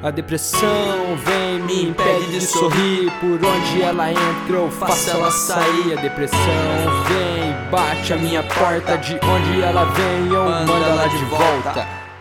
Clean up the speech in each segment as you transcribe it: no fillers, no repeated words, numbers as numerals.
A depressão vem, me impede de sorrir. Por onde ela entra eu faço ela sair. A depressão vem, bate a minha porta. De onde ela vem eu mando ela de volta.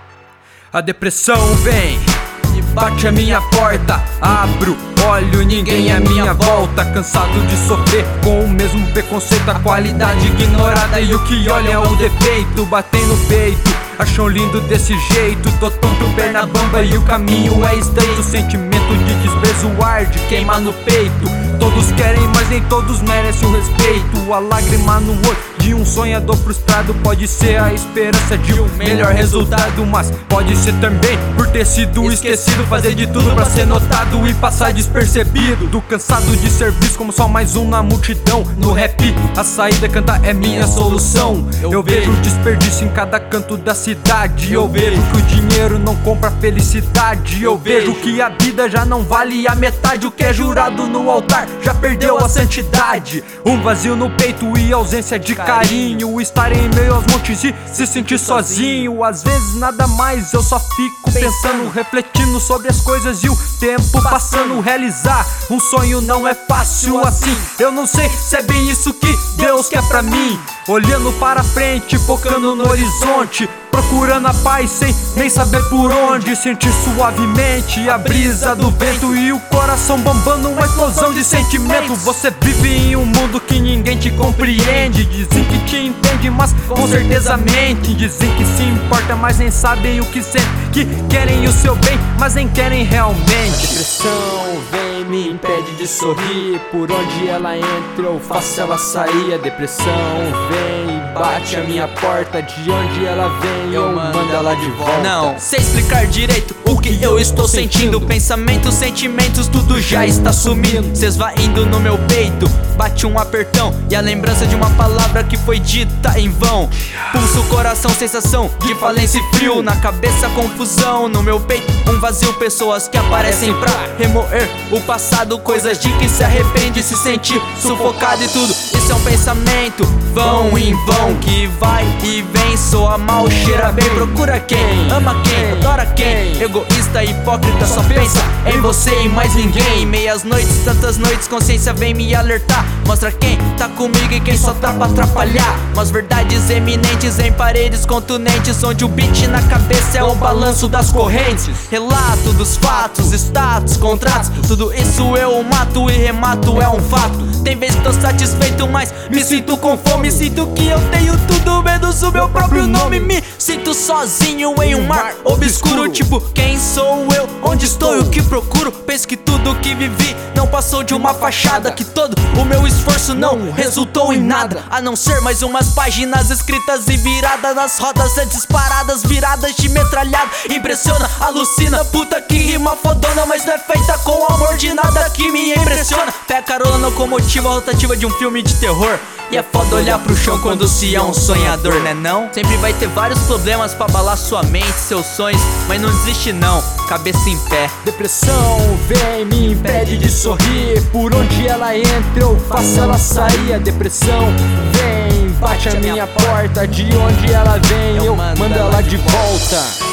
A depressão vem e bate a minha porta. Abro, olho, ninguém é minha volta. Cansado de sofrer com o mesmo preconceito. A qualidade ignorada e o que olha é o defeito. Batem no peito, acham lindo desse jeito. Tô tonto, perna bamba e o caminho é estreito. Sentimento de desprezo arde, queima no peito. Todos querem, mas nem todos merecem o respeito. A lágrima no olho de um sonhador frustrado pode ser a esperança de um melhor resultado, mas pode ser também por ter sido esquecido. Fazer de tudo pra ser notado e passar despercebido. Do cansado de ser visto como só mais um na multidão. No rap a saída cantar é minha solução. Eu vejo desperdício em cada canto da cidade. Eu vejo que o dinheiro não compra felicidade. Eu vejo que a vida já não vale a metade. O que é jurado no altar já perdeu a santidade. Um vazio no peito e ausência de carinho. Estar em meio aos montes e se sentir sozinho. Às vezes nada mais, eu só fico pensando, refletindo sobre as coisas e o tempo passando. Realizar um sonho não é fácil assim. Eu não sei se é bem isso que Deus quer pra mim. Olhando para frente, focando no horizonte, procurando a paz sem nem saber por onde. Sentir suavemente a brisa do vento e o coração bombando uma explosão de sentimento. Você vive em um mundo que ninguém te compreende. Dizem que te entende, mas com certeza mente. Dizem que se importa, mas nem sabem o que sentem. Que querem o seu bem, mas nem querem realmente. A depressão vem, me impede de sorrir. Por onde ela entra eu faço ela sair. A depressão vem, bate a minha porta. De onde ela vem eu mando ela de volta. Não sei explicar direito o que eu estou sentindo. Pensamentos, sentimentos, tudo já está sumindo. Se esvaindo no meu peito, bate um apertão e a lembrança de uma palavra que foi dita em vão. Pulso, coração, sensação de falência e frio. Na cabeça confusão, no meu peito um vazio. Pessoas que aparecem pra remoer o passado. Coisas de que se arrepende, se sentir sufocado e tudo. Isso é um pensamento vão em vão que vai e vem. Soa mal, cheira bem, procura quem, ama quem, adora quem. Egoísta, hipócrita, só pensa em você e mais ninguém. Meias noites, tantas noites, consciência vem me alertar. Mostra quem tá comigo e quem só tá pra atrapalhar. Mas verdades eminentes em paredes contundentes, onde o beat na cabeça é o balanço das correntes. Relato dos fatos, status, contratos, tudo isso eu mato e remato, é um fato. Tem vezes que tô satisfeito, mas me sinto com fome. Sinto que eu tenho tudo menos o meu próprio nome. Me sinto sozinho em um mar obscuro. Tipo, quem sou eu? Onde estou e o que procuro? Penso que tudo que vivi não passou de uma fachada. Que todo o meu esforço não resultou em nada, a não ser mais umas páginas escritas e viradas nas rodas. É disparadas, viradas de metralhada. Impressiona, alucina, puta que rima fodona. Mas não é feita com amor de nada que me impressiona. Pé carona, locomotiva rotativa de um filme de terror. E é foda olhar pro chão quando se é um sonhador, né não? Sempre vai ter vários problemas pra abalar sua mente, seus sonhos, mas não desiste não, cabeça em pé. Depressão vem, me impede de sorrir. Por onde ela entra eu faço ela sair. A depressão vem, bate a minha porta. De onde ela vem eu mando ela de volta.